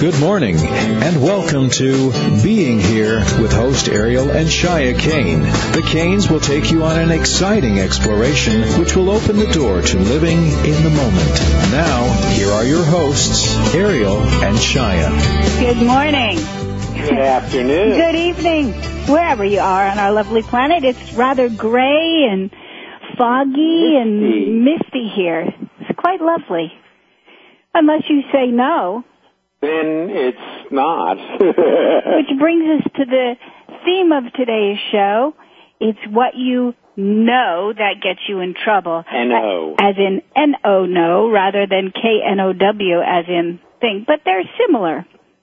Good morning, and welcome to Being Here with host Ariel and Shia Kane. The Kanes will take you on an exciting exploration which will open the door to living in the moment. Now, here are your hosts, Ariel and Shia. Good morning. Good afternoon. Good evening. Wherever you are on our lovely planet, it's rather gray and foggy and misty here. It's quite lovely. Unless you say no. Then it's not. Which brings us to the theme of today's show. It's what you know that gets you in trouble. N-O. As in N-O, no, rather than K-N-O-W as in think. But they're similar.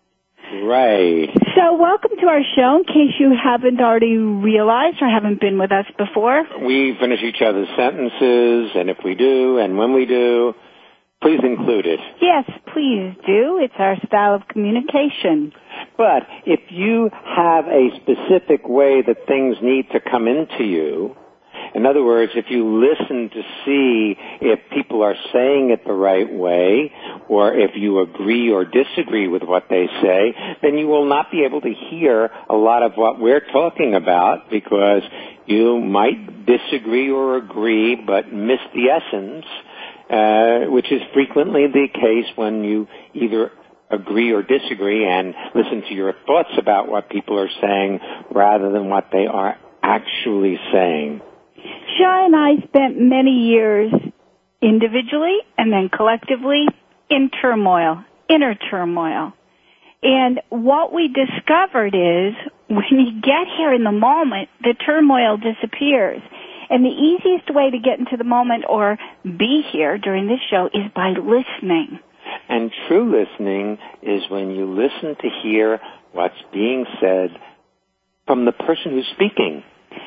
Right. So welcome to our show, in case you haven't already realized or haven't been with us before. We finish each other's sentences, and if we do, and when we do, please include it. Yes, please do. It's our style of communication. But if you have a specific way that things need to come into you, in other words, if you listen to see if people are saying it the right way, or if you agree or disagree with what they say, then you will not be able to hear a lot of what we're talking about, because you might disagree or agree but miss the essence, which is frequently the case when you either agree or disagree and listen to your thoughts about what people are saying rather than what they are actually saying. Shai and I spent many years individually and then collectively in turmoil, inner turmoil. And what we discovered is when you get here in the moment, the turmoil disappears. And the easiest way to get into the moment or be here during this show is by listening. And true listening is when you listen to hear what's being said from the person who's speaking.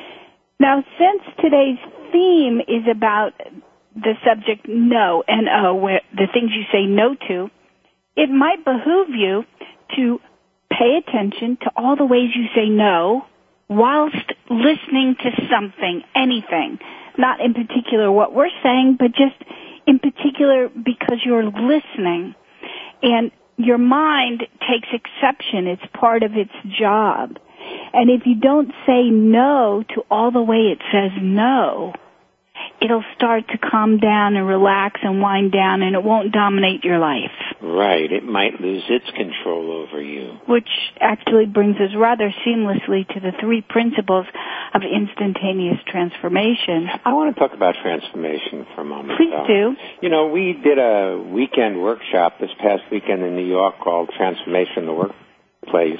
Now, since today's theme is about the subject no, N-O, where the things you say no to, it might behoove you to pay attention to all the ways you say no whilst listening to something, anything. Not in particular what we're saying, but just in particular because you're listening. And your mind takes exception. It's part of its job. And if you don't say no to all the way it says no, it'll start to calm down and relax and wind down, and it won't dominate your life. Right. It might lose its control over you. Which actually brings us rather seamlessly to the three principles of instantaneous transformation. I want to talk about transformation for a moment. Please do. You know, we did a weekend workshop this past weekend in New York called Transformation in the Workplace.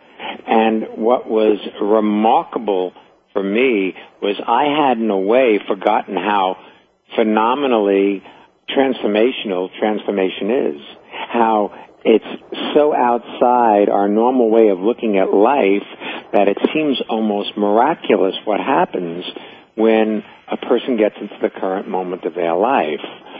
And what was remarkable for me was I had in a way forgotten how phenomenally transformational transformation is. How it's so outside our normal way of looking at life that it seems almost miraculous what happens when a person gets into the current moment of their life.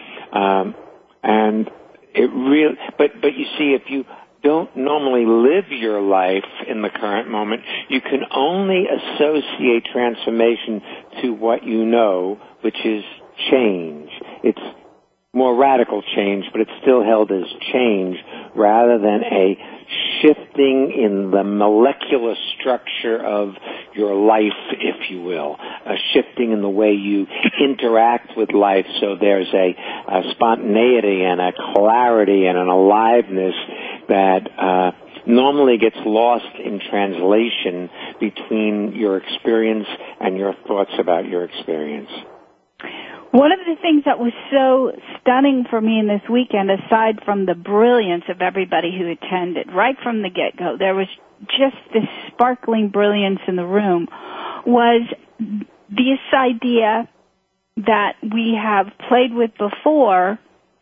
And it really, but you see, if you don't normally live your life in the current moment, you can only associate transformation to what you know, which is change. It's more radical change, but it's still held as change rather than a shifting in the molecular structure of your life, if you will, a shifting in the way you interact with life, so there's a spontaneity and a clarity and an aliveness that normally gets lost in translation between your experience and your thoughts about your experience. One of the things that was so stunning for me in this weekend, aside from the brilliance of everybody who attended, right from the get-go, there was just this sparkling brilliance in the room, was this idea that we have played with before,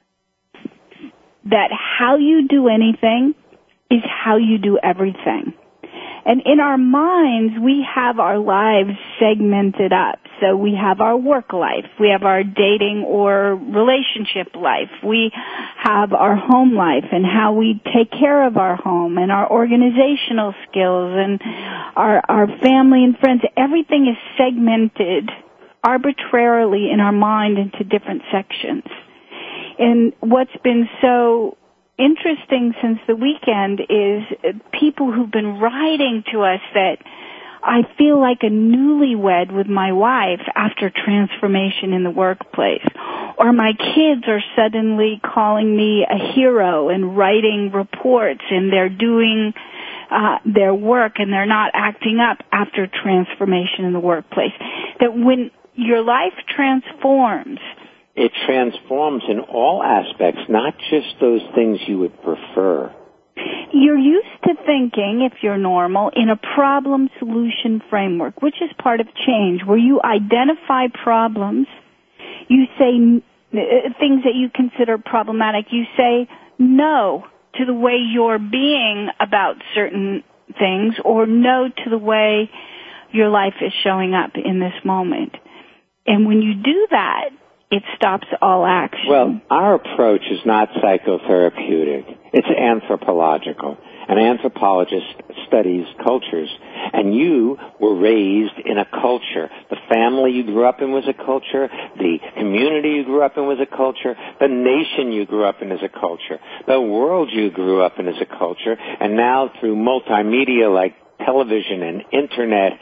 that how you do anything is how you do everything. And in our minds, we have our lives segmented up. So we have our work life, we have our dating or relationship life, we have our home life and how we take care of our home and our organizational skills and our family and friends. Everything is segmented arbitrarily in our mind into different sections. And what's been so interesting since the weekend is people who've been writing to us that I feel like a newlywed with my wife after transformation in the workplace. Or my kids are suddenly calling me a hero and writing reports, and they're doing their work and they're not acting up after transformation in the workplace. That when your life transforms, it transforms in all aspects, not just those things you would prefer. You're used to thinking, if you're normal, in a problem-solution framework, which is part of change, where you identify problems, you say things that you consider problematic, you say no to the way you're being about certain things, or no to the way your life is showing up in this moment. And when you do that, it stops all action. Well, our approach is not psychotherapeutic. It's anthropological. An anthropologist studies cultures, and you were raised in a culture. The family you grew up in was a culture. The community you grew up in was a culture. The nation you grew up in is a culture. The world you grew up in is a culture. And now through multimedia like television and internet,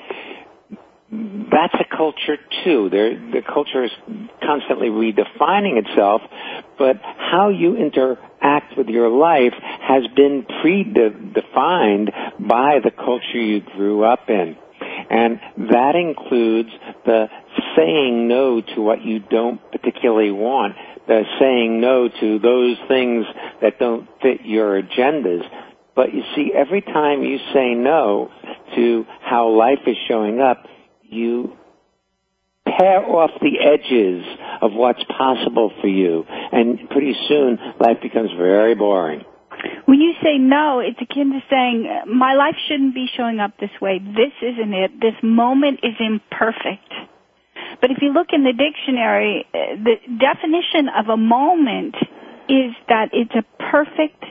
that's a culture too. The culture is constantly redefining itself, but how you interact with your life has been predefined by the culture you grew up in. And that includes the saying no to what you don't particularly want, the saying no to those things that don't fit your agendas. But you see, every time you say no to how life is showing up, you tear off the edges of what's possible for you, and pretty soon life becomes very boring. When you say no, it's akin to saying, my life shouldn't be showing up this way. This isn't it. This moment is imperfect. But if you look in the dictionary, the definition of a moment is that it's a perfect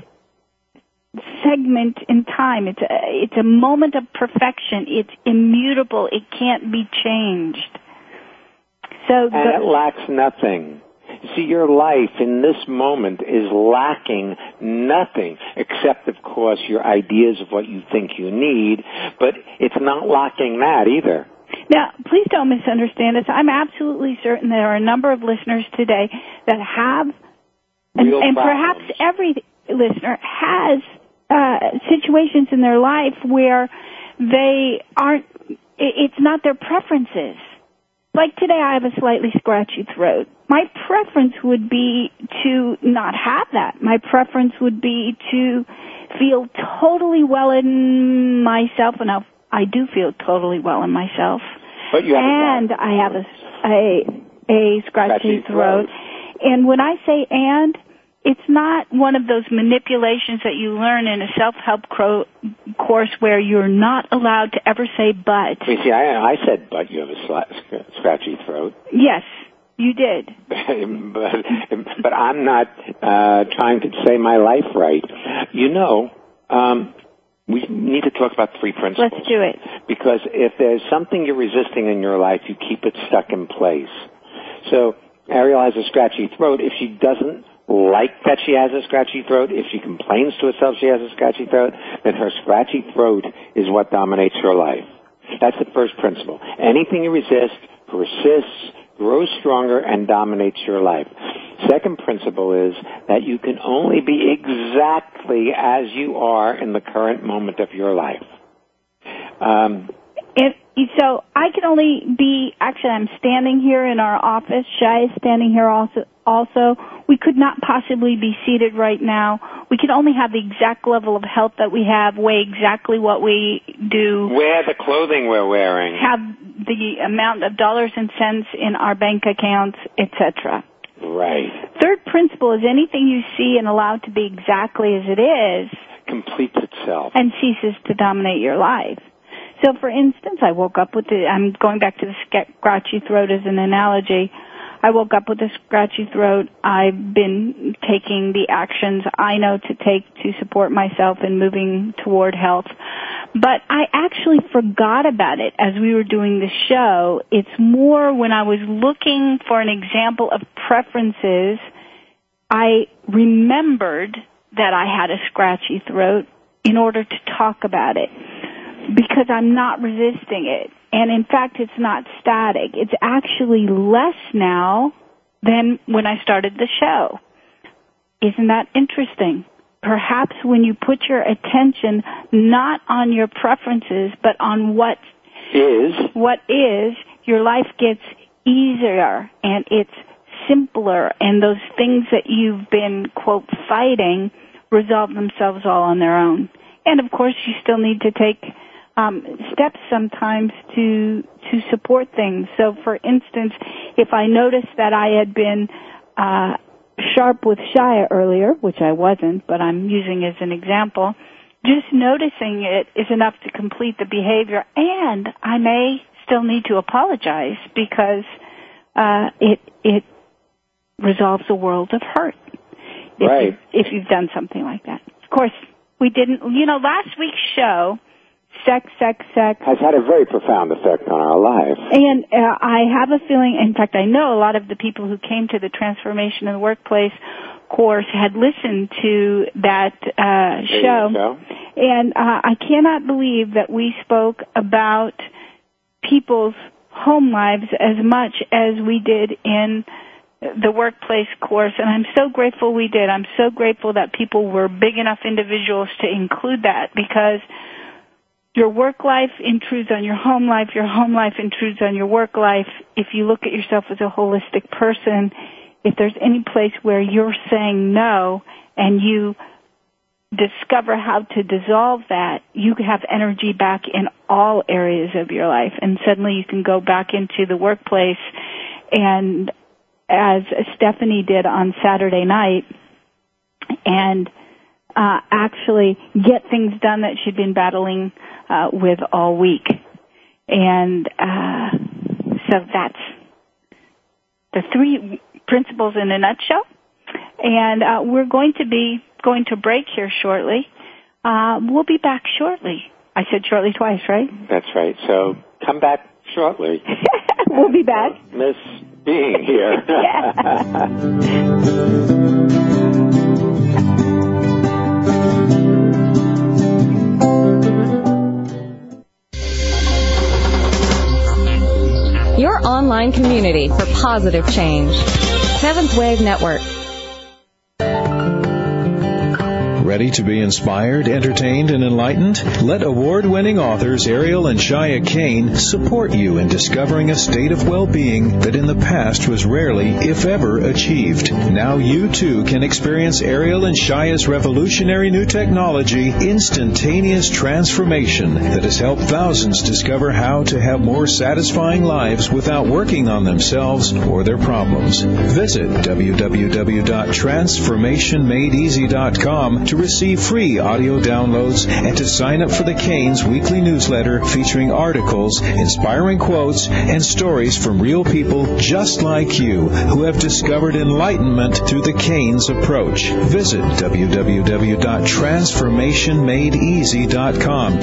segment in time. It's a moment of perfection. It's immutable. It can't be changed. And it lacks nothing. See, your life in this moment is lacking nothing except, of course, your ideas of what you think you need, but it's not lacking that either. Now, please don't misunderstand us. I'm absolutely certain there are a number of listeners today that have, and perhaps every listener has situations in their life where they aren't, it's not their preferences. Like today, I have a slightly scratchy throat. My preference would be to not have that. My preference would be to feel totally well in myself, and I do feel totally well in myself. But you have I have a scratchy throat. And when I say "and," it's not one of those manipulations that you learn in a self-help course where you're not allowed to ever say "but." You see, I said "but." You have a scratchy throat. Yes, you did. but I'm not trying to say my life right. You know, we need to talk about 3 principles. Let's do it. Because if there's something you're resisting in your life, you keep it stuck in place. So Ariel has a scratchy throat. If she doesn't like that she has a scratchy throat, if she complains to herself she has a scratchy throat, then her scratchy throat is what dominates her life. That's the first principle. Anything you resist persists, grows stronger, and dominates your life. Second principle is that you can only be exactly as you are in the current moment of your life. So I can only be, actually I'm standing here in our office, Shai is standing here also. We could not possibly be seated right now. We can only have the exact level of health that we have, weigh exactly what we do. Wear the clothing we're wearing. Have the amount of dollars and cents in our bank accounts, etc. Right. Third principle is anything you see and allow to be exactly as it is completes itself and ceases to dominate your life. So, for instance, I woke up with I'm going back to the scratchy throat as an analogy. I woke up with a scratchy throat. I've been taking the actions I know to take to support myself in moving toward health. But I actually forgot about it as we were doing the show. It's more when I was looking for an example of preferences, I remembered that I had a scratchy throat in order to talk about it, because I'm not resisting it. And in fact, it's not static. It's actually less now than when I started the show. Isn't that interesting? Perhaps when you put your attention not on your preferences, but on what is, your life gets easier and it's simpler, and those things that you've been, quote, fighting resolve themselves all on their own. And of course, you still need to take steps sometimes to support things. So, for instance, if I noticed that I had been sharp with Shia earlier, which I wasn't, but I'm using as an example, just noticing it is enough to complete the behavior, and I may still need to apologize because it resolves a world of hurt. If you've done something like that. Of course, we didn't, last week's show, sex, has had a very profound effect on our life. And I have a feeling, in fact, I know a lot of the people who came to the Transformation in the Workplace course had listened to that show. And I cannot believe that we spoke about people's home lives as much as we did in the workplace course, and I'm so grateful we did. I'm so grateful that people were big enough individuals to include that, because your work life intrudes on your home life intrudes on your work life. If you look at yourself as a holistic person, if there's any place where you're saying no and you discover how to dissolve that, you have energy back in all areas of your life, and suddenly you can go back into the workplace and, as Stephanie did on Saturday night, and actually get things done that she'd been battling with all week. And so that's the 3 principles in a nutshell. And we're going to break here shortly. We'll be back shortly. I said shortly twice, right? That's right. So come back shortly. We'll be back. Miss being here. Your online community for positive change. Seventh Wave Network. Ready to be inspired, entertained, and enlightened? Let award-winning authors Ariel and Shia Kane support you in discovering a state of well-being that in the past was rarely, if ever, achieved. Now you, too, can experience Ariel and Shia's revolutionary new technology, Instantaneous Transformation, that has helped thousands discover how to have more satisfying lives without working on themselves or their problems. Visit www.transformationmadeeasy.com to receive free audio downloads and to sign up for the Canes weekly newsletter featuring articles, inspiring quotes, and stories from real people just like you who have discovered enlightenment through the Canes approach. Visit www.transformationmadeeasy.com.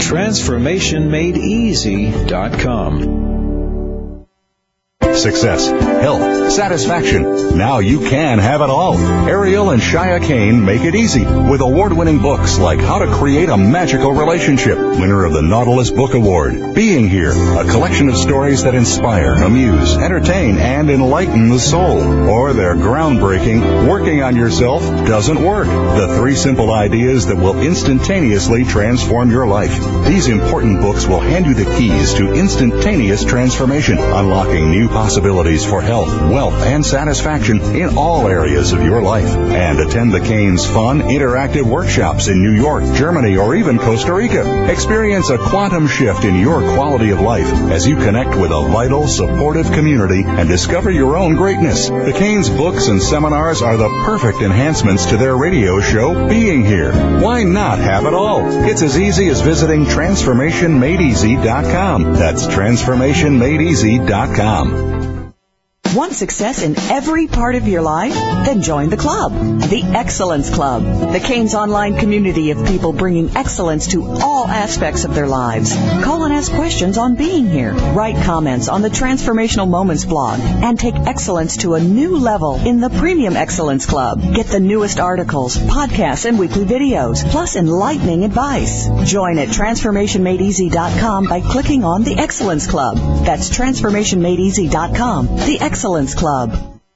Transformationmadeeasy.com. Success, health, satisfaction. Now you can have it all. Ariel and Shia Kane make it easy with award-winning books like How to Create a Magical Relationship, winner of the Nautilus Book Award, Being Here, a collection of stories that inspire, amuse, entertain, and enlighten the soul, or their groundbreaking Working on Yourself Doesn't Work, the 3 simple ideas that will instantaneously transform your life. These important books will hand you the keys to instantaneous transformation, unlocking new possibilities for health, wealth, and satisfaction in all areas of your life. And attend the Canes' fun, interactive workshops in New York, Germany, or even Costa Rica. Experience a quantum shift in your quality of life as you connect with a vital, supportive community and discover your own greatness. The Canes' books and seminars are the perfect enhancements to their radio show, Being Here. Why not have it all? It's as easy as visiting TransformationMadeEasy.com. That's TransformationMadeEasy.com. Want success in every part of your life? Then join the club, the Excellence Club, the Canes online community of people bringing excellence to all aspects of their lives. Call and ask questions on being here. Write comments on the Transformational Moments blog and take excellence to a new level in the Premium Excellence Club. Get the newest articles, podcasts, and weekly videos, plus enlightening advice. Join at TransformationMadeEasy.com by clicking on the Excellence Club. That's TransformationMadeEasy.com, the Excellence Club.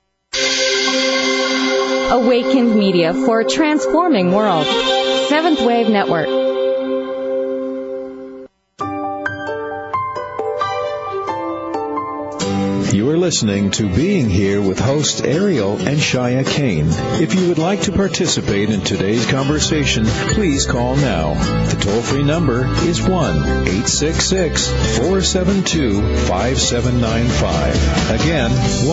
Awakened Media for a transforming world. Seventh Wave Network. You are listening to Being Here with host Ariel and Shia Kane. If you would like to participate in today's conversation, please call now. The toll-free number is 1-866-472-5795. Again,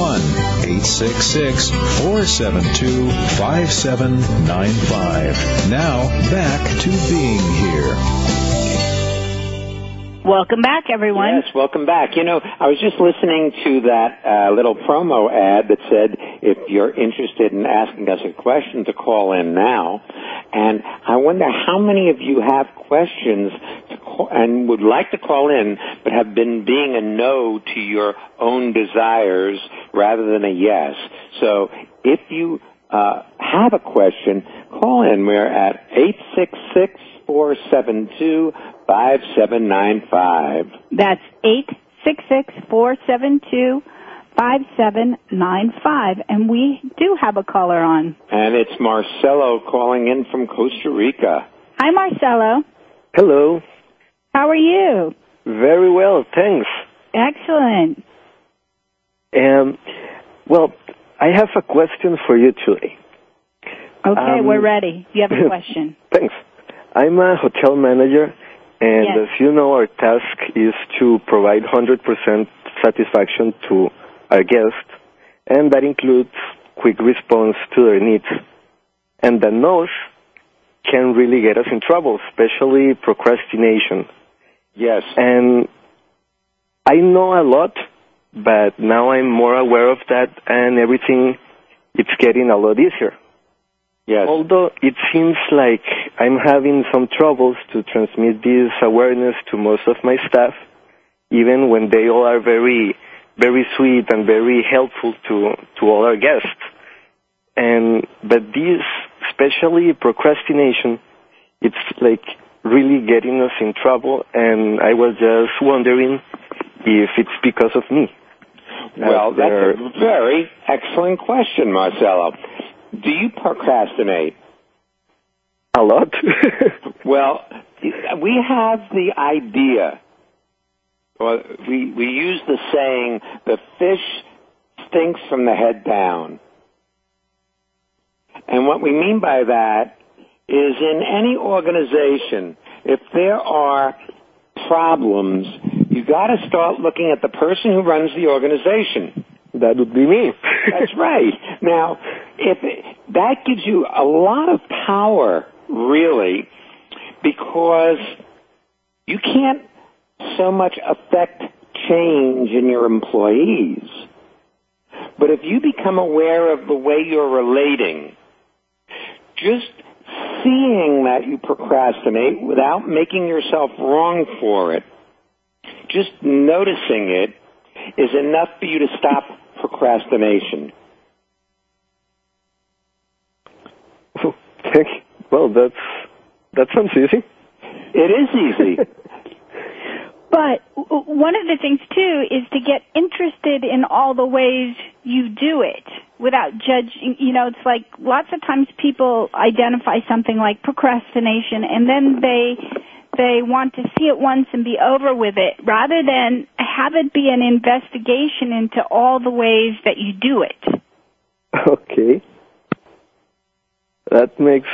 1-866-472-5795. Now, back to Being Here. Welcome back, everyone. Yes, welcome back. You know, I was just listening to that little promo ad that said if you're interested in asking us a question to call in now. And I wonder how many of you have questions to call, and would like to call in, but have been being a no to your own desires rather than a yes. So if you have a question, call in. We're at 866-472-5795. That's 866-472-5795. And we do have a caller on. And it's Marcelo calling in from Costa Rica. Hi, Marcelo. Hello. How are you? Very well, thanks. Excellent. Well, I have a question for you today. Okay, we're ready. You have a question. Thanks. I'm a hotel manager, and Yes. as you know, our task is to provide 100% satisfaction to our guests, and that includes quick response to their needs. And the no's can really get us in trouble, especially procrastination. Yes. And I know a lot, but now I'm more aware of that, and everything, it's getting a lot easier. Yes. Although it seems like I'm having some troubles to transmit this awareness to most of my staff, even when they all are very, very sweet and very helpful to all our guests. But this, especially procrastination, it's like really getting us in trouble, and I was just wondering if it's because of me. Well, that's a very excellent question, Marcelo. Do you procrastinate? A lot. Well, we have the idea, or we use the saying, the fish stinks from the head down. And what we mean by that is in any organization, if there are problems, you got to start looking at the person who runs the organization. That would be me. That's right. Now, that gives you a lot of power, really, because you can't so much affect change in your employees. But if you become aware of the way you're relating, just seeing that you procrastinate without making yourself wrong for it, just noticing it is enough for you to stop procrastination. Well, that sounds easy. It is easy. But one of the things, too, is to get interested in all the ways you do it without judging. You know, it's like lots of times people identify something like procrastination, and then they want to see it once and be over with it, rather than have it be an investigation into all the ways that you do it. Okay. That makes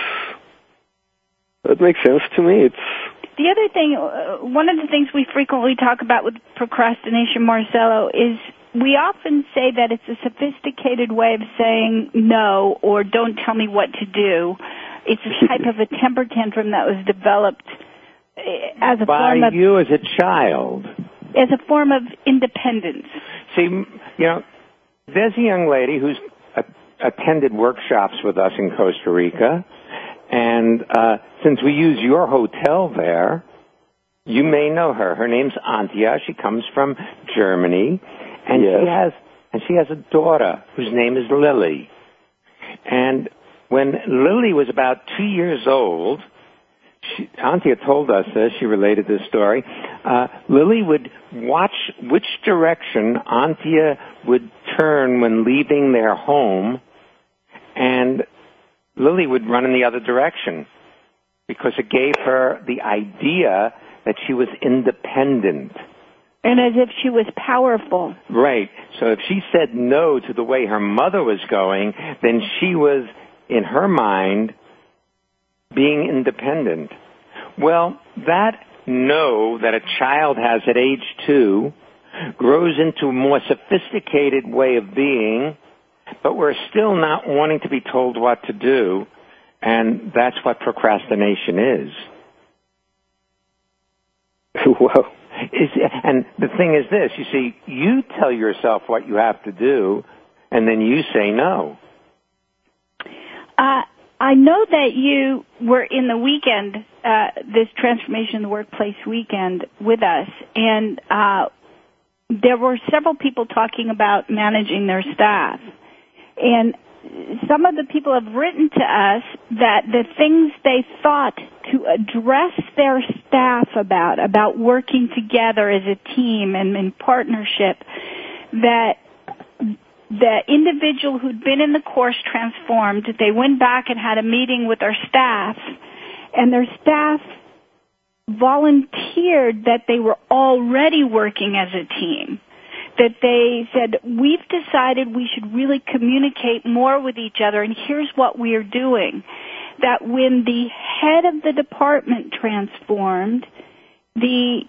sense to me. The other thing, one of the things we frequently talk about with procrastination, Marcelo, is we often say that it's a sophisticated way of saying no or don't tell me what to do. It's a type of a temper tantrum that was developed as a form of... By you as a child. As a form of independence. See, you know, There's a young lady who's attended workshops with us in Costa Rica, and since we use your hotel there, you may know her. Her name's Antje. She comes from Germany, and she has a daughter whose name is Lily. And when Lily was about 2 years old, Antje told us this, she related this story, Lily would watch which direction Antje would turn when leaving their home, and Lily would run in the other direction because it gave her the idea that she was independent. And as if she was powerful. Right. So if she said no to the way her mother was going, then she was, in her mind, being independent. Well, that no that a child has at age 2 grows into a more sophisticated way of being, but we're still not wanting to be told what to do, and that's what procrastination is. Wow. And the thing is this, you see, you tell yourself what you have to do, and then you say no. I know that you were in the weekend, this Transformation in the Workplace weekend with us, and there were several people talking about managing their staff. And some of the people have written to us that the things they thought to address their staff about working together as a team and in partnership, that the individual who'd been in the course transformed, they went back and had a meeting with their staff, and their staff volunteered that they were already working as a team. That they said, we've decided we should really communicate more with each other, and here's what we are doing. That when the head of the department transformed, the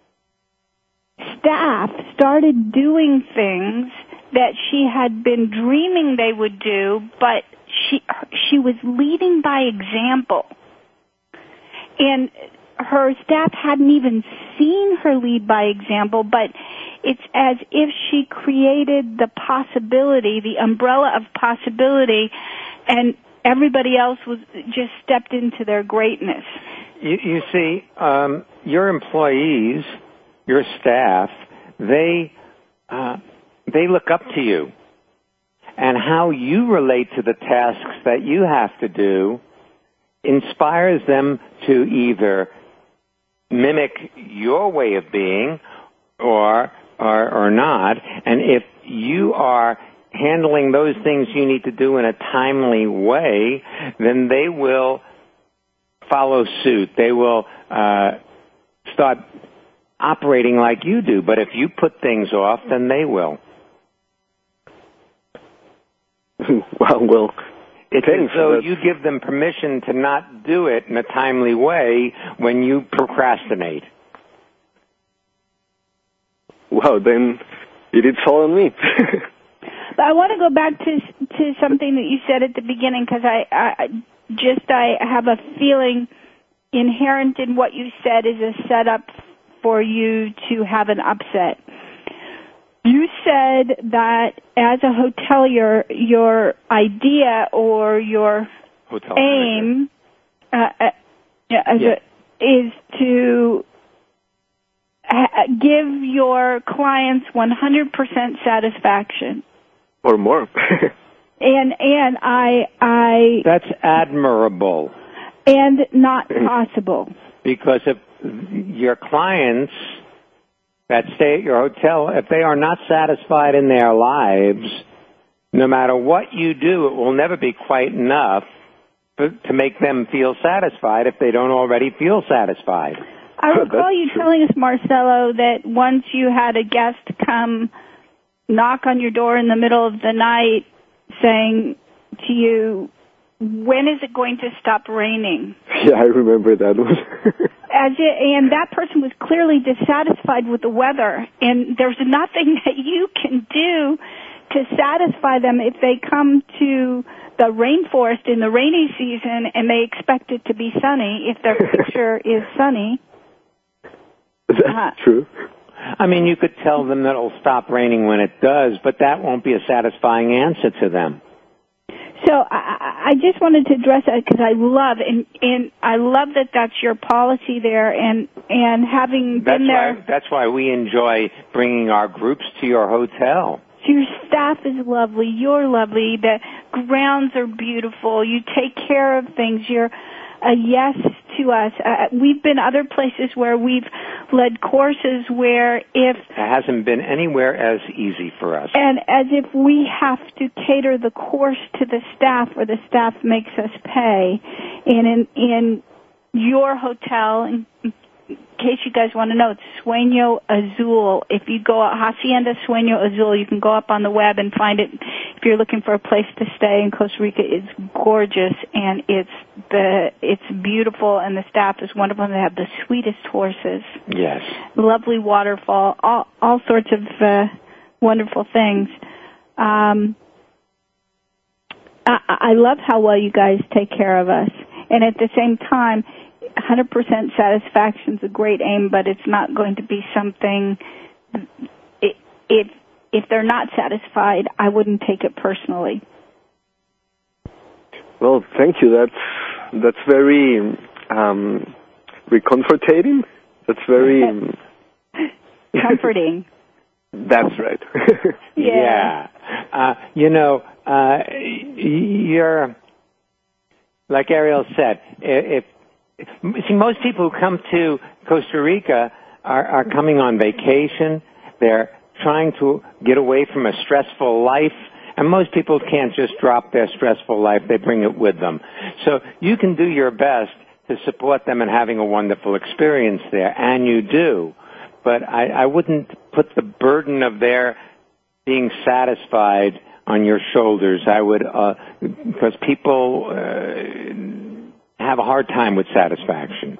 staff started doing things that she had been dreaming they would do, but she was leading by example. And her staff hadn't even seen her lead by example, but it's as if she created the possibility, the umbrella of possibility, and everybody else was just stepped into their greatness. You see, your employees, your staff, they look up to you. And how you relate to the tasks that you have to do inspires them to either mimic your way of being or not. And if you are handling those things you need to do in a timely way, then they will follow suit. They will start operating like you do. But if you put things off, then they will. Well, it's as though you give them permission to not do it in a timely way when you procrastinate. Wow, then it's all on me. But I want to go back to something that you said at the beginning, because I have a feeling inherent in what you said is a setup for you to have an upset. You said that as a hotelier, your idea or your aim is to give your clients 100% satisfaction. Or more. and I That's admirable. And not possible. Because if your clients that stay at your hotel, if they are not satisfied in their lives, no matter what you do, it will never be quite enough to make them feel satisfied if they don't already feel satisfied. I recall you telling us, Marcelo, that once you had a guest come knock on your door in the middle of the night saying to you, when is it going to stop raining? Yeah, I remember that one. And that person was clearly dissatisfied with the weather, and there's nothing that you can do to satisfy them if they come to the rainforest in the rainy season and they expect it to be sunny, if their picture is sunny. That's true. I mean, you could tell them that it'll stop raining when it does, but that won't be a satisfying answer to them. So I just wanted to address that because I love and I love that that's your policy there, and having been there. That's why we enjoy bringing our groups to your hotel. So your staff is lovely. You're lovely. The grounds are beautiful. You take care of things. You're a yes to us. We've been other places where we've led courses where if... It hasn't been anywhere as easy for us. And as if we have to cater the course to the staff or the staff makes us pay. And in your hotel, in case you guys want to know, it's Sueño Azul. If you go out, Hacienda Sueño Azul, you can go up on the web and find it. If you're looking for a place to stay in Costa Rica, it's gorgeous and it's beautiful, and the staff is wonderful. And they have the sweetest horses. Yes. Lovely waterfall, all sorts of wonderful things. I love how well you guys take care of us, and at the same time, 100% satisfaction is a great aim, but it's not going to be something. If they're not satisfied, I wouldn't take it personally. Well, thank you. That's very reconfortating. That's very comforting. That's right. Yeah. You're like Ariel said. See, most people who come to Costa Rica are coming on vacation. They're trying to get away from a stressful life, and most people can't just drop their stressful life. They bring it with them. So you can do your best to support them in having a wonderful experience there, and you do. But I wouldn't put the burden of their being satisfied on your shoulders. I would, because people have a hard time with satisfaction.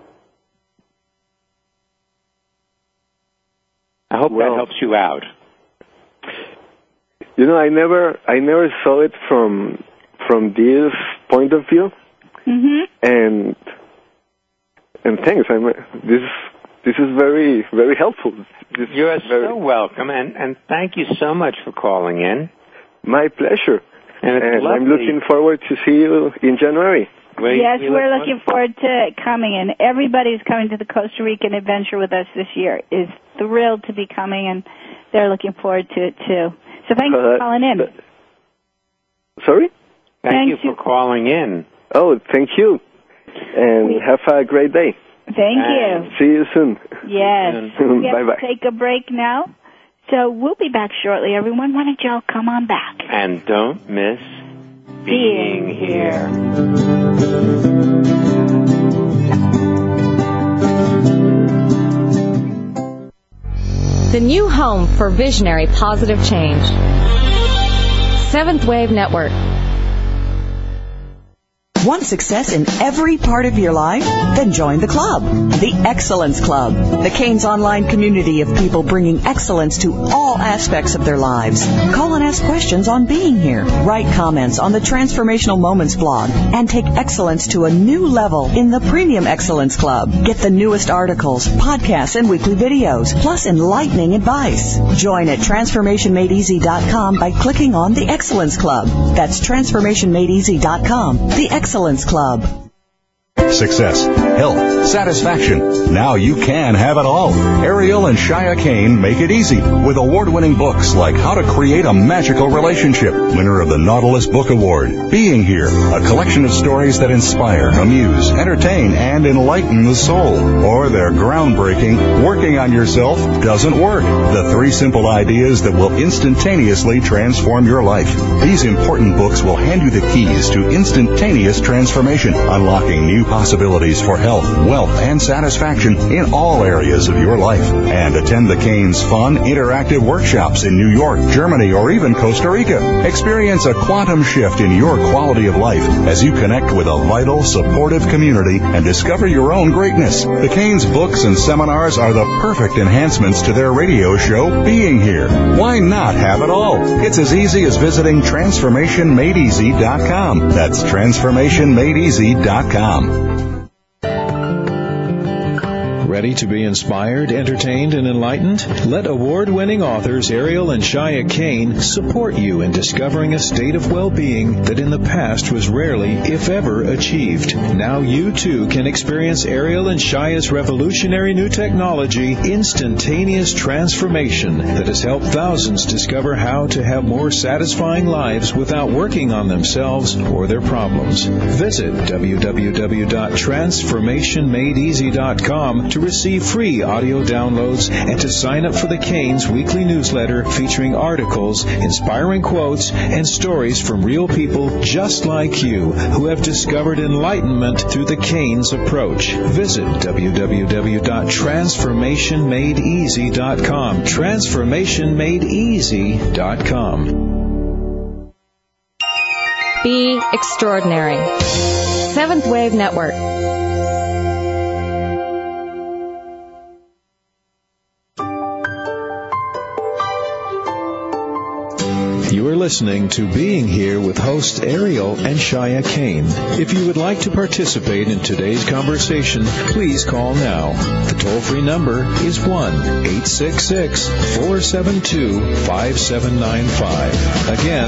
I hope that helps you out. You know, I never saw it from this point of view. Mm-hmm. And thanks. This is very, very helpful. You're so welcome, and thank you so much for calling in. My pleasure. And I'm looking forward to see you in January. Yes, we're looking forward to coming, and everybody who's coming to the Costa Rican adventure with us this year is thrilled to be coming, and they're looking forward to it too. So thanks for calling in. Sorry? Thank you for calling in. Oh, thank you. And have a great day. Thank you. See you soon. Yes. We have to take a break now. So we'll be back shortly, everyone. Why don't y'all come on back? And don't miss being here. The new home for visionary positive change. Seventh Wave Network. Want success in every part of your life? Then join the club, the Excellence Club, the Canes online community of people bringing excellence to all aspects of their lives. Call and ask questions on being here. Write comments on the Transformational Moments blog and take excellence to a new level in the Premium Excellence Club. Get the newest articles, podcasts, and weekly videos, plus enlightening advice. Join at TransformationMadeEasy.com by clicking on the Excellence Club. That's TransformationMadeEasy.com. The Excellence Club. Success, health, satisfaction. Now you can have it all. Ariel and Shia Kane make it easy with award-winning books like How to Create a Magical Relationship, winner of the Nautilus Book Award. Being Here, a collection of stories that inspire, amuse, entertain, and enlighten the soul. Or their groundbreaking Working on Yourself Doesn't Work, the 3 simple ideas that will instantaneously transform your life. These important books will hand you the keys to instantaneous transformation, unlocking new possibilities for health, wealth, and satisfaction in all areas of your life. And attend the Canes fun, interactive workshops in New York, Germany, or even Costa Rica. Experience a quantum shift in your quality of life as you connect with a vital, supportive community and discover your own greatness. The Canes books and seminars are the perfect enhancements to their radio show, Being Here. Why not have it all? It's as easy as visiting TransformationMadeEasy.com. That's TransformationMadeEasy.com. Ready Ready to be inspired, entertained, and enlightened? Let award-winning authors Ariel and Shia Kane support you in discovering a state of well-being that in the past was rarely, if ever, achieved. Now you too can experience Ariel and Shia's revolutionary new technology, Instantaneous Transformation, that has helped thousands discover how to have more satisfying lives without working on themselves or their problems. Visit www.transformationmadeeasy.com to receive free audio downloads and to sign up for the Canes weekly newsletter featuring articles, inspiring quotes, and stories from real people just like you who have discovered enlightenment through the Canes approach. Visit www.transformationmadeeasy.com. Transformationmadeeasy.com. Be extraordinary. Seventh Wave Network. You are listening to Being Here with hosts Ariel and Shia Kane. If you would like to participate in today's conversation, please call now. The toll-free number is 1-866-472-5795. Again,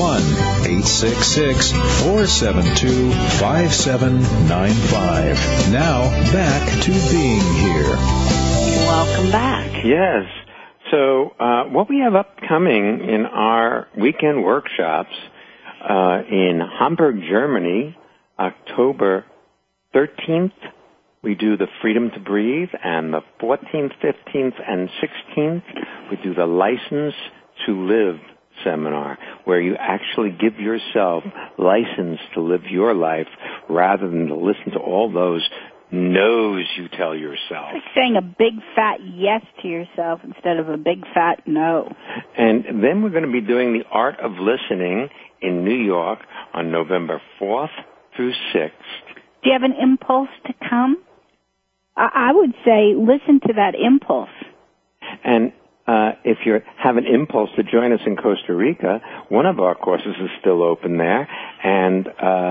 1-866-472-5795. Now, back to Being Here. Welcome back. Yes. So what we have upcoming in our weekend workshops in Hamburg, Germany, October 13th, we do the Freedom to Breathe, and the 14th, 15th, and 16th, we do the License to Live seminar, where you actually give yourself license to live your life rather than to listen to all those no's you tell yourself. It's like saying a big fat yes to yourself instead of a big fat no. And then we're going to be doing the Art of Listening in New York on November 4th through 6th. Do you have an impulse to come? I would say listen to that impulse. And if you have an impulse to join us in Costa Rica, one of our courses is still open there, and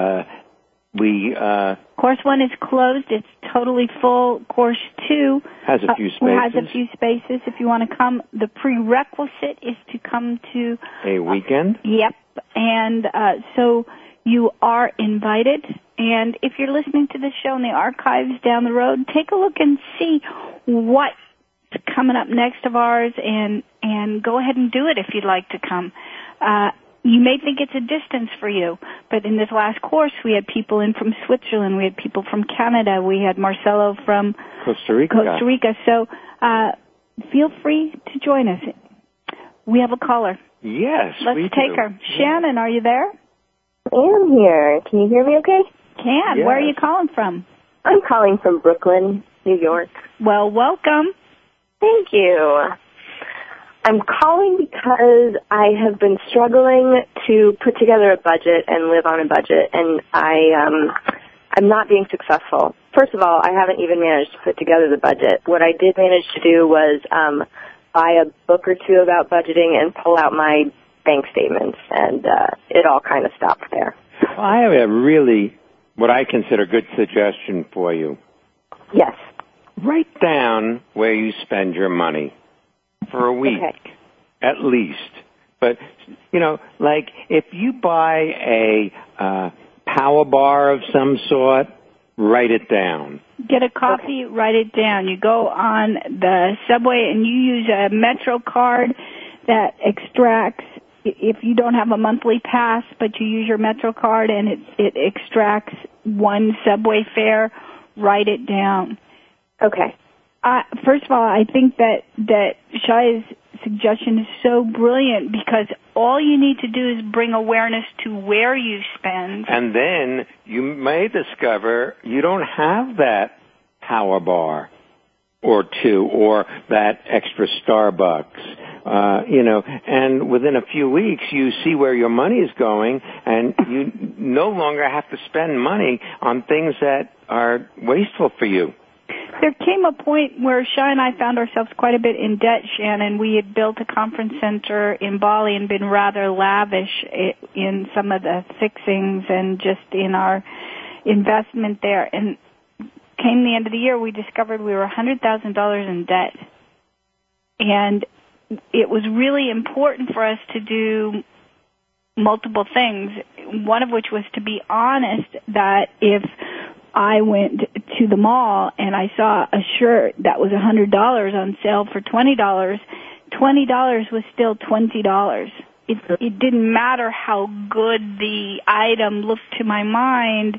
Course 1 is closed. It's totally full. Course 2 has a few spaces. If you want to come. The prerequisite is to come to a weekend. Yep. And so you are invited. And if you're listening to this show in the archives down the road, take a look and see what's coming up next of ours, and go ahead and do it if you'd like to come. You may think it's a distance for you, but in this last course, we had people in from Switzerland, we had people from Canada, we had Marcelo from Costa Rica. So feel free to join us. We have a caller. Yes, Let's take her. Shannon, are you there? I am here. Can you hear me okay? Can. Yes. Where are you calling from? I'm calling from Brooklyn, New York. Well, welcome. Thank you. I'm calling because I have been struggling to put together a budget and live on a budget, and I'm not being successful. First of all, I haven't even managed to put together the budget. What I did manage to do was buy a book or two about budgeting and pull out my bank statements, and it all kind of stopped there. Well, I have a really, what I consider, good suggestion for you. Yes. Write down where you spend your money. For a week, at least. But, like if you buy a power bar of some sort, write it down. Get a coffee, write it down. You go on the subway and you use a Metro card that extracts, if you don't have a monthly pass, but you use your Metro card and it extracts one subway fare, write it down. Okay. First of all, I think that Shia's suggestion is so brilliant because all you need to do is bring awareness to where you spend. And then you may discover you don't have that power bar or two or that extra Starbucks, and within a few weeks you see where your money is going and you no longer have to spend money on things that are wasteful for you. There came a point where Shia and I found ourselves quite a bit in debt, Shannon. We had built a conference center in Bali and been rather lavish in some of the fixings and just in our investment there. And came the end of the year, we discovered we were $100,000 in debt. And it was really important for us to do multiple things, one of which was to be honest that if I went to the mall and I saw a shirt that was $100 on sale for $20, $20 was still $20. It didn't matter how good the item looked to my mind.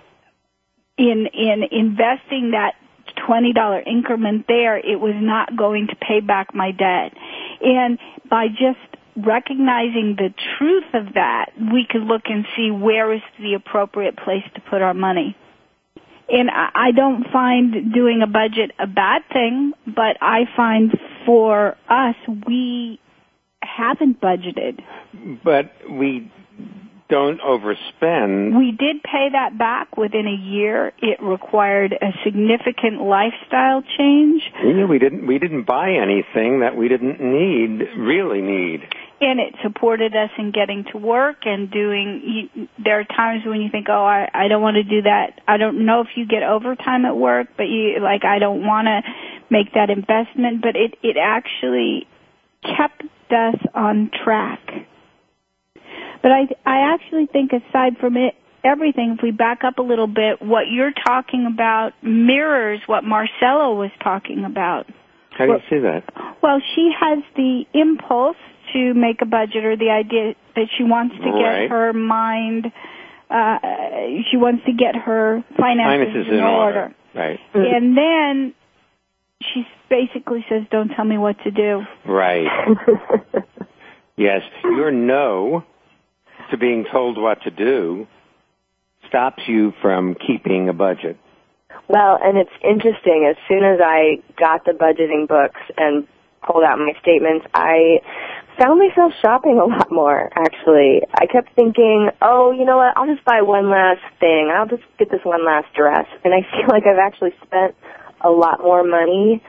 In investing that $20 increment there, it was not going to pay back my debt. And by just recognizing the truth of that, we could look and see where is the appropriate place to put our money. And I don't find doing a budget a bad thing, but I find for us, we haven't budgeted. But we don't overspend. We did pay that back within a year. It required a significant lifestyle change. Yeah, we didn't buy anything that we didn't really need. And it supported us in getting to work and doing, there are times when you think, oh, I don't want to do that. I don't know if you get overtime at work, but I don't want to make that investment. But it actually kept us on track. But I actually think aside from everything, if we back up a little bit, what you're talking about mirrors what Marcella was talking about. How do you see that? Well, she has the impulse to make a budget, or the idea that she wants to get her mind, she wants to get her finances in order. Right. And then she basically says, don't tell me what to do. Right. Yes, your no to being told what to do stops you from keeping a budget. Well, and it's interesting. As soon as I got the budgeting books and pulled out my statements, I found myself shopping a lot more, actually. I kept thinking, oh, you know what, I'll just buy one last thing. I'll just get this one last dress. And I feel like I've actually spent a lot more money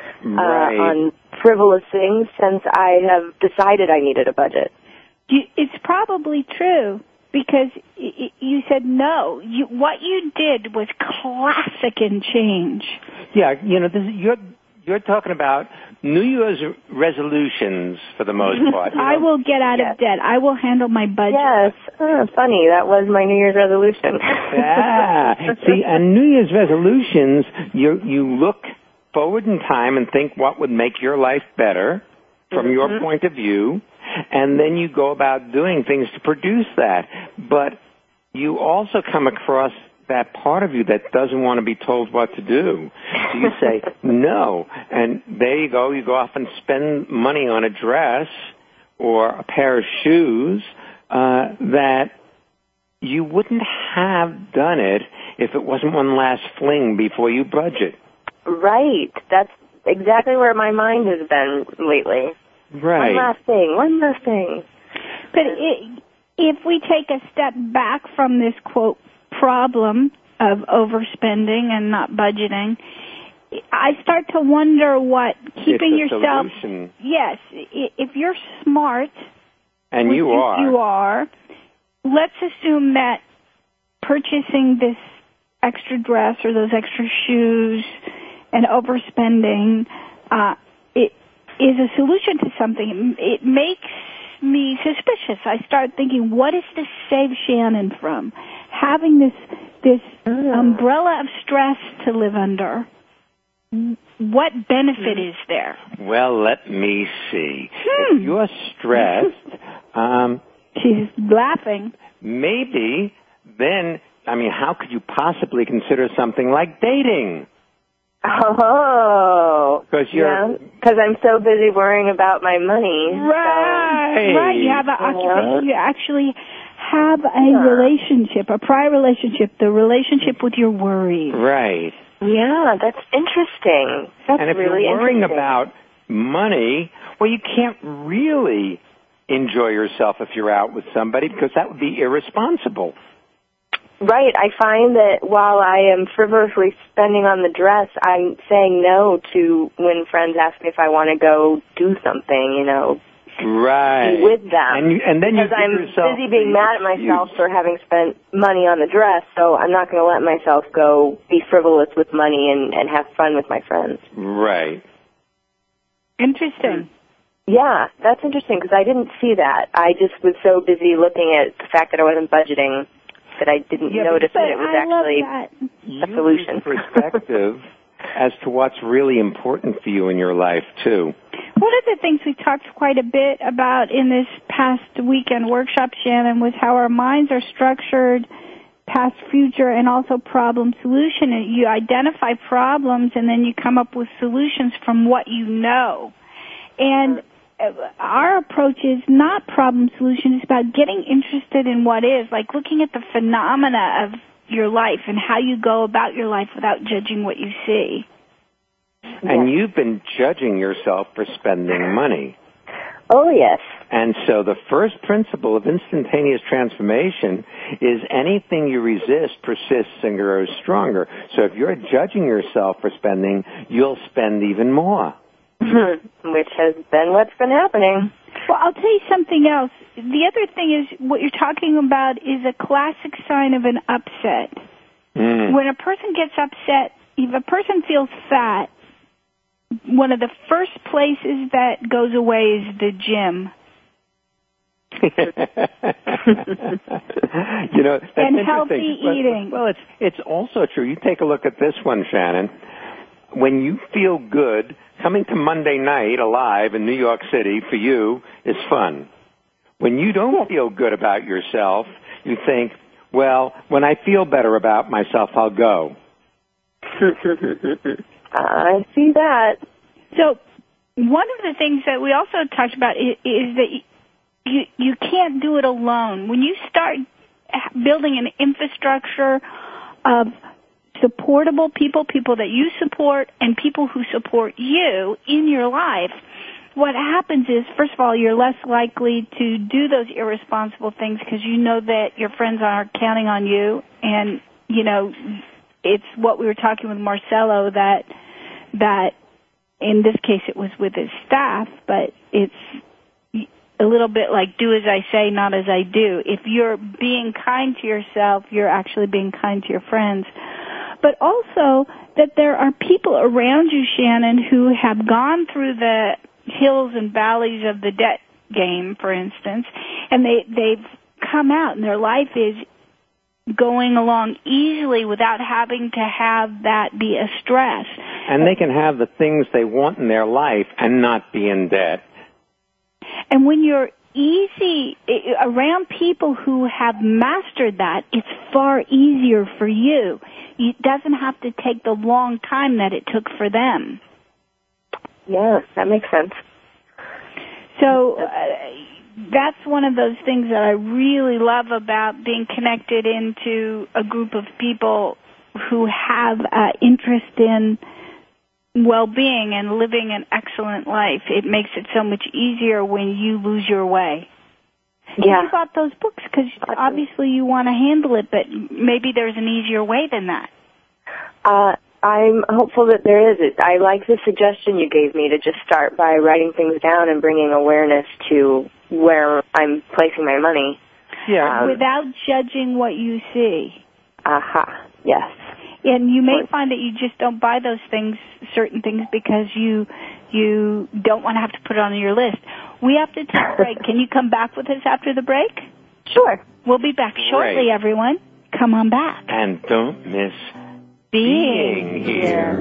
on frivolous things since I have decided I needed a budget. It's probably true, because you said no. What you did was classic in change. Yeah, you're talking about New Year's resolutions for the most part. I will get out of debt. I will handle my budget. Yes. Funny. That was my New Year's resolution. See, and New Year's resolutions, you look forward in time and think what would make your life better from your point of view, and then you go about doing things to produce that. But you also come across that part of you that doesn't want to be told what to do. So you say no, and there you go. You go off and spend money on a dress or a pair of shoes that you wouldn't have done it if it wasn't one last fling before you budget. Right. That's exactly where my mind has been lately. Right. One last thing. But if we take a step back from this, quote, problem of overspending and not budgeting, I start to wonder what keeping yourself... Solution. Yes. If you're smart... And you are. Let's assume that purchasing this extra dress or those extra shoes and overspending it is a solution to something. It makes me suspicious. I start thinking, what is this save Shannon from? Having this umbrella of stress to live under. What benefit is there? Well, let me see. If you're stressed... She's laughing. Maybe then, how could you possibly consider something like dating? Oh. Because I'm so busy worrying about my money. Right. Right. You have an occupation. You actually have a relationship, a prior relationship, the relationship with your worries. Right. Yeah, that's interesting. That's and if really you're worrying interesting. about money, well, you can't really enjoy yourself if you're out with somebody, because that would be irresponsible. Right. I find that while I am frivolously spending on the dress, I'm saying no to when friends ask me if I want to go do something, right. with them. And then because I'm busy being mad at myself for having spent money on the dress, so I'm not going to let myself go be frivolous with money and have fun with my friends. Right. Interesting. Yeah, that's interesting because I didn't see that. I just was so busy looking at the fact that I wasn't budgeting that I didn't notice that it was actually a solution. Perspective as to what's really important for you in your life, too. One of the things we talked quite a bit about in this past weekend workshop, Shannon, was how our minds are structured, past, future, and also problem-solution. And you identify problems, and then you come up with solutions from what you know. And our approach is not problem-solution. It's about getting interested in what is, like looking at the phenomena of your life and how you go about your life without judging what you see. And you've been judging yourself for spending money. Oh, yes. And so the first principle of instantaneous transformation is anything you resist persists and grows stronger. So if you're judging yourself for spending, you'll spend even more. Which has been what's been happening. Well, I'll tell you something else. The other thing is what you're talking about is a classic sign of an upset. When a person gets upset, if a person feels fat, one of the first places that goes away is the gym. That's and healthy eating. Well, it's also true. You take a look at this one, Shannon. When you feel good, coming to Monday night alive in New York City for you is fun. When you don't feel good about yourself, you think, well, when I feel better about myself, I'll go. I see that. So one of the things that we also talked about is that you can't do it alone. When you start building an infrastructure of supportable people that you support, and people who support you in your life, what happens is, first of all, you're less likely to do those irresponsible things because you know that your friends are counting on you. And, it's what we were talking with Marcelo that in this case it was with his staff, but it's a little bit like do as I say, not as I do. If you're being kind to yourself, you're actually being kind to your friends. But also that there are people around you, Shannon, who have gone through the hills and valleys of the debt game, for instance, and they've come out and their life is going along easily without having to have that be a stress. And they can have the things they want in their life and not be in debt. And when you're around people who have mastered that, it's far easier for you. It doesn't have to take the long time that it took for them. Yeah, that makes sense. So that's one of those things that I really love about being connected into a group of people who have interest in well-being and living an excellent life. It makes it so much easier when you lose your way. Yeah. You bought those books because obviously you want to handle it, but maybe there's an easier way than that. I'm hopeful that there is. I like the suggestion you gave me to just start by writing things down and bringing awareness to where I'm placing my money. Yeah. Without judging what you see. Yes. And you may find that you just don't buy those things, certain things, because you don't want to have to put it on your list. We have to take a break. Can you come back with us after the break? Sure. We'll be back shortly, everyone. Come on back. And don't miss being here.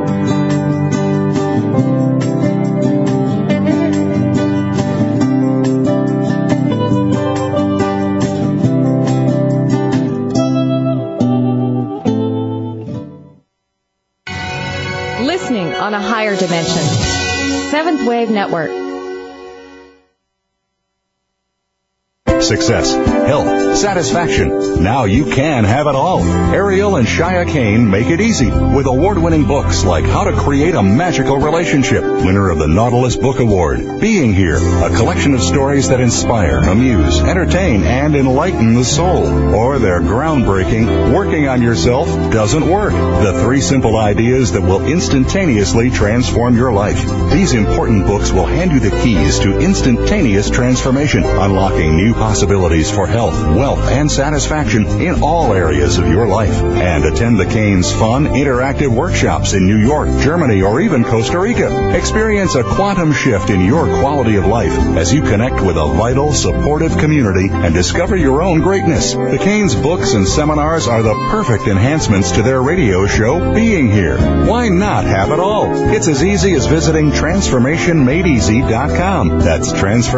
Listening on a higher dimension. Seventh Wave Network. success, health, satisfaction. Now you can have it all. Ariel and Shia Kane make it easy with award-winning books like How to Create a Magical Relationship, winner of the Nautilus Book Award, Being Here, a collection of stories that inspire, amuse, entertain, and enlighten the soul. Or their groundbreaking, Working on Yourself Doesn't Work, the 3 simple ideas that will instantaneously transform your life. These important books will hand you the keys to instantaneous transformation, unlocking new possibilities for health, wealth, and satisfaction in all areas of your life. And attend the Kane's fun, interactive workshops in New York, Germany, or even Costa Rica. Experience a quantum shift in your quality of life as you connect with a vital, supportive community and discover your own greatness. The Kane's books and seminars are the perfect enhancements to their radio show, Being Here. Why not have it all? It's as easy as visiting TransformationMadeEasy.com. That's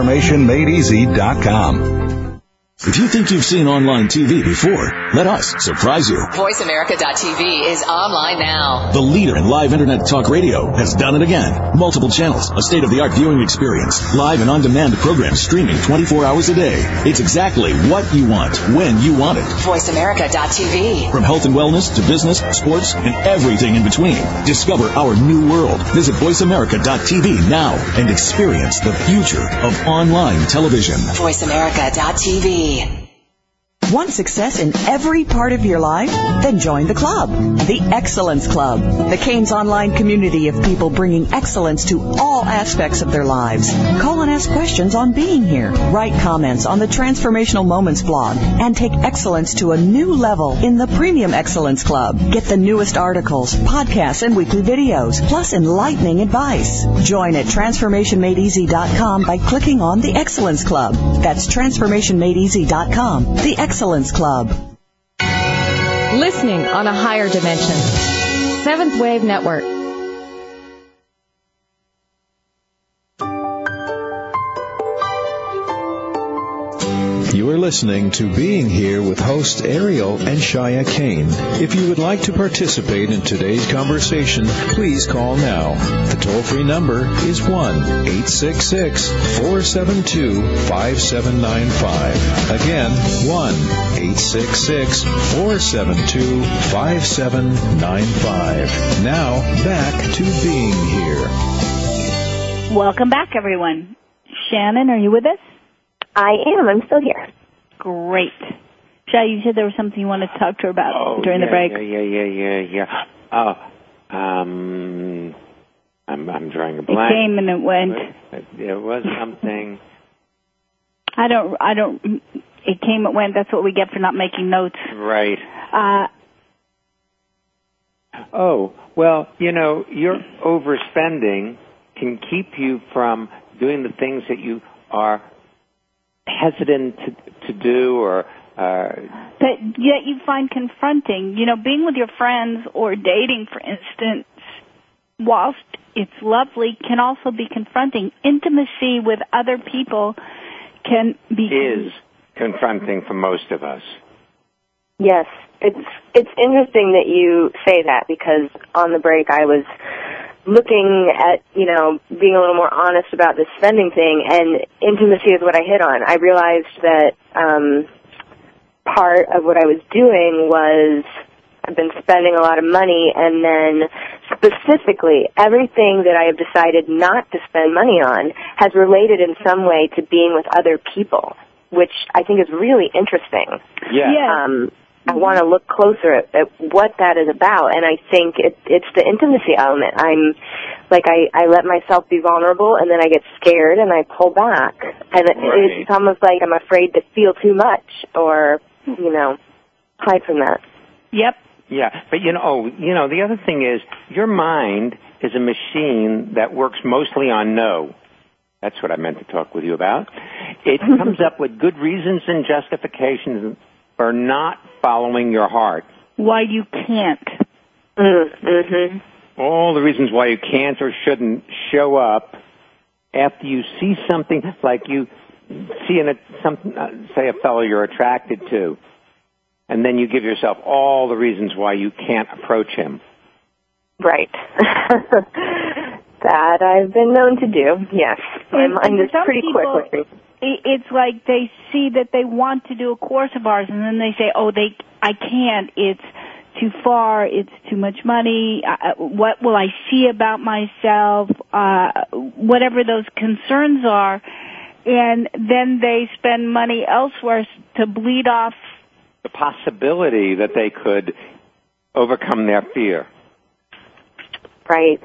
TransformationMadeEasy.com. If you think you've seen online TV before, let us surprise you. VoiceAmerica.tv is online now. The leader in live Internet talk radio has done it again. Multiple channels, a state-of-the-art viewing experience, live and on-demand programs streaming 24 hours a day. It's exactly what you want, when you want it. VoiceAmerica.tv. From health and wellness to business, sports, and everything in between. Discover our new world. Visit VoiceAmerica.tv now and experience the future of online television. VoiceAmerica.tv. Want success in every part of your life? Then join the club, the Excellence Club, the Kane's online community of people bringing excellence to all aspects of their lives. Call and ask questions on Being Here. Write comments on the Transformational Moments blog and take excellence to a new level in the Premium Excellence Club. Get the newest articles, podcasts, and weekly videos, plus enlightening advice. Join at TransformationMadeEasy.com by clicking on the Excellence Club. That's TransformationMadeEasy.com, the Excellence Club. Listening on a higher dimension. Seventh Wave Network. You are listening to Being Here with hosts Ariel and Shia Kane. If you would like to participate in today's conversation, please call now. The toll-free number is 1-866-472-5795. Again, 1-866-472-5795. Now, back to Being Here. Welcome back, everyone. Shannon, are you with us? I am. I'm still here. Great. Shai, you said there was something you wanted to talk to her about during the break. Yeah. I'm drawing a blank. It came and it went. It was something. I don't. It came, it went. That's what we get for not making notes. Right. Well, your overspending can keep you from doing the things that you are hesitant to do or that yet you find confronting. Being with your friends or dating, for instance, whilst it's lovely, can also be confronting. Intimacy with other people can be confronting for most of us. Yes, it's interesting that you say that, because on the break I was looking at, being a little more honest about this spending thing, and intimacy is what I hit on. I realized that part of what I was doing was I've been spending a lot of money, and then specifically everything that I have decided not to spend money on has related in some way to being with other people, which I think is really interesting. Yeah. I want to look closer at what that is about, and I think it's the intimacy element. I let myself be vulnerable, and then I get scared, and I pull back. And it's almost like I'm afraid to feel too much or, hide from that. Yep. Yeah, but the other thing is your mind is a machine that works mostly on no. That's what I meant to talk with you about. It comes up with good reasons and justifications for not following your heart. Why you can't. Mm-hmm. All the reasons why you can't or shouldn't show up after you see something, like you see say a fellow you're attracted to, and then you give yourself all the reasons why you can't approach him. Right. That I've been known to do, yes. My mind is pretty quick with me. it's like they see that they want to do a course of ours, and then they say, I can't, it's too far, it's too much money, what will I see about myself, whatever those concerns are, and then they spend money elsewhere to bleed off the possibility that they could overcome their fear. Right.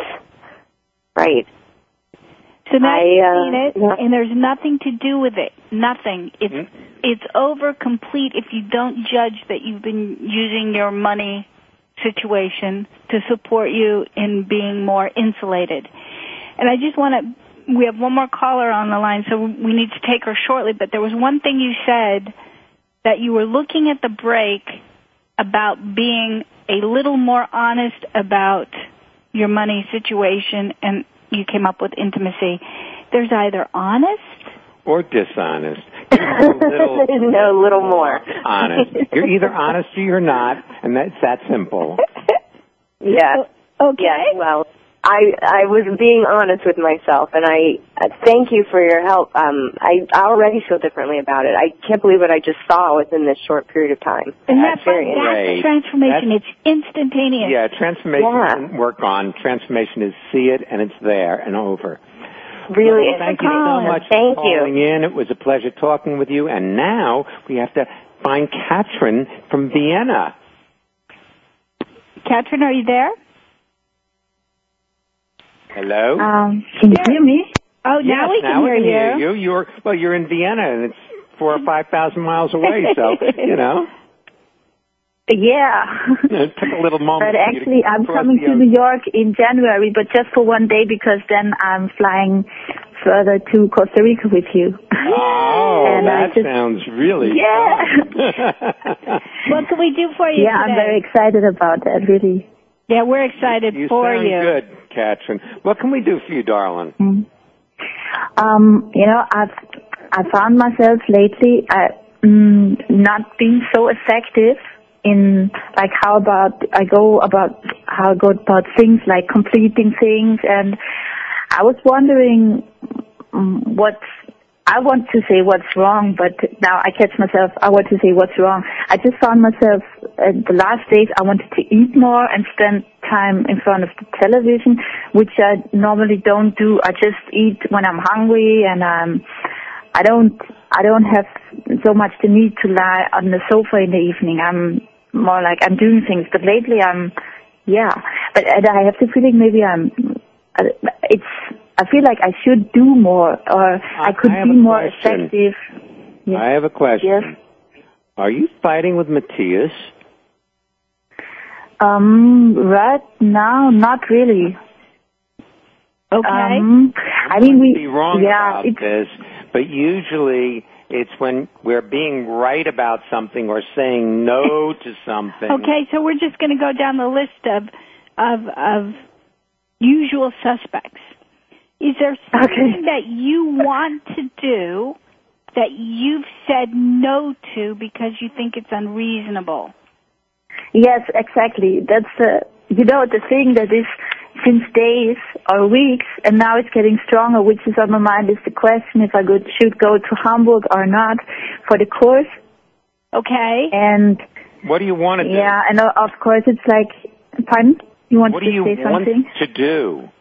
So now you've seen it, and there's nothing to do with it. Nothing. It's over complete if you don't judge that you've been using your money situation to support you in being more insulated. And I just we have one more caller on the line, so we need to take her shortly, but there was one thing you said that you were looking at the break about being a little more honest about your money situation, and you came up with intimacy. There's either honest or dishonest. No, a little more. Honest. You're either honest or you're not, and that's that simple. Yeah. Okay. Yeah, well, I was being honest with myself, and I thank you for your help. I already feel differently about it. I can't believe what I just saw within this short period of time. And that's the transformation. It's instantaneous. Yeah, transformation doesn't work on. Transformation is see it, and it's there and over. Really, thank you so much for calling in. It was a pleasure talking with you. And now we have to find Katrin from Vienna. Katrin, are you there? Hello? Can you hear me? Oh, now we can hear you. You're in Vienna, and it's 4,000 or 5,000 miles away, so, you know. Yeah. It took a little moment. But actually, I'm coming to New York in January, but just for one day, because then I'm flying further to Costa Rica with you. Oh, and that sounds really fun. What can we do for you today? I'm very excited about that, really. Yeah, we're excited for you. You sound good, Katrin. What can we do for you, darling? I found myself lately not being so effective in like how I go about things like completing things, and I was wondering I want to say what's wrong, but now I catch myself, I want to say what's wrong. I just found myself, the last days, I wanted to eat more and spend time in front of the television, which I normally don't do. I just eat when I'm hungry, and I don't have so much the need to lie on the sofa in the evening. I'm more like I'm doing things, but lately but I have the feeling maybe I feel like I should do more, or I could be more effective. Yes. I have a question. Yes. Are you fighting with Matthias? Right now, not really. Okay. I mean, we be wrong about this, but usually it's when we're being right about something or saying no to something. Okay, so we're just going to go down the list of usual suspects. Is there something that you want to do that you've said no to because you think it's unreasonable? Yes, exactly. That's the thing that is since days or weeks, and now it's getting stronger, which is on my mind, is the question if I should go to Hamburg or not for the course. Okay. And what do you want to do? Yeah, and of course it's like, pardon? You want what to do you say something? want to do?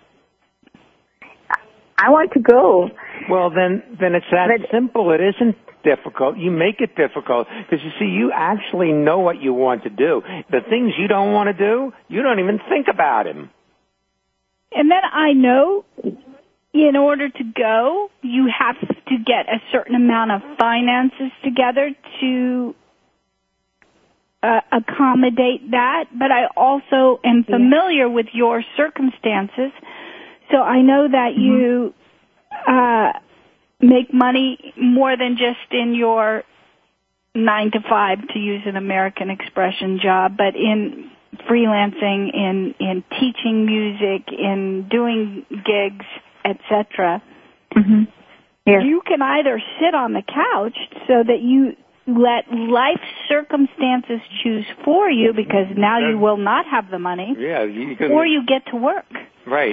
I want to go. Well, then it's that simple. It isn't difficult. You make it difficult because you see, you actually know what you want to do. The things you don't want to do, you don't even think about them. And then I know in order to go, you have to get a certain amount of finances together to accommodate that. But I also am familiar with your circumstances. So I know that you make money more than just in your 9-to-5, to use an American expression, job, but in freelancing, in teaching music, in doing gigs, etc. Mm-hmm. Yeah. You can either sit on the couch so that you let life circumstances choose for you, because now you will not have the money, or you get to work. Right.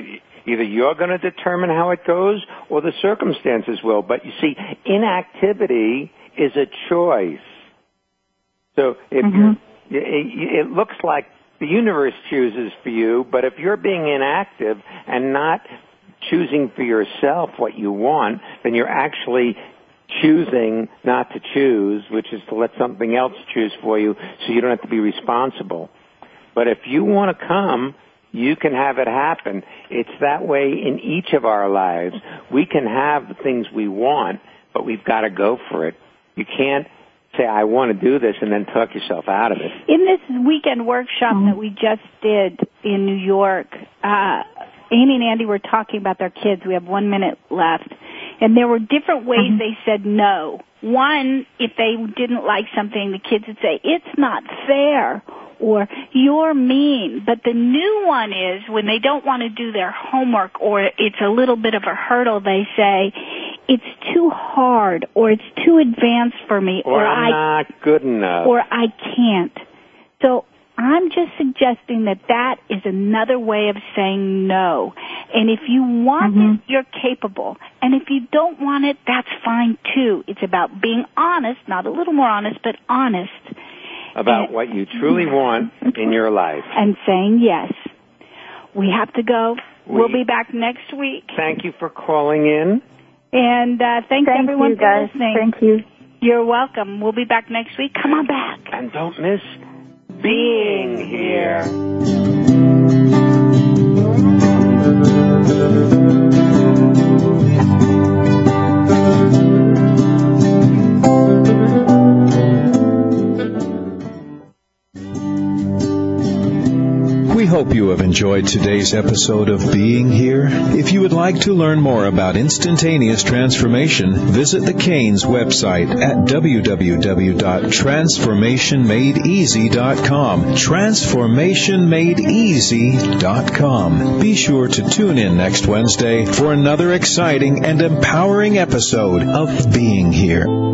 Either you're going to determine how it goes or the circumstances will. But you see, inactivity is a choice. So if it looks like the universe chooses for you, but if you're being inactive and not choosing for yourself what you want, then you're actually choosing not to choose, which is to let something else choose for you so you don't have to be responsible. But if you want to come, you can have it happen. It's that way in each of our lives. We can have the things we want, but we've got to go for it. You can't say, I want to do this, and then talk yourself out of it. In this weekend workshop that we just did in New York, Amy and Andy were talking about their kids. We have 1 minute left. And there were different ways they said no. One, if they didn't like something, the kids would say, it's not fair, or you're mean. But the new one is when they don't want to do their homework or it's a little bit of a hurdle, they say, it's too hard, or it's too advanced for me, or I'm not good enough, or I can't. So I'm just suggesting that is another way of saying no. And if you want it, you're capable. And if you don't want it, that's fine too. It's about being honest, not a little more honest, but honest. About what you truly want in your life. And saying yes. We have to go. We'll be back next week. Thank you for calling in. And thanks everyone for listening. Thank you. You're welcome. We'll be back next week. Come on back. And don't miss being here. We hope you have enjoyed today's episode of Being Here. If you would like to learn more about instantaneous transformation, visit the Canes website at www.transformationmadeeasy.com. Transformationmadeeasy.com. Be sure to tune in next Wednesday for another exciting and empowering episode of Being Here.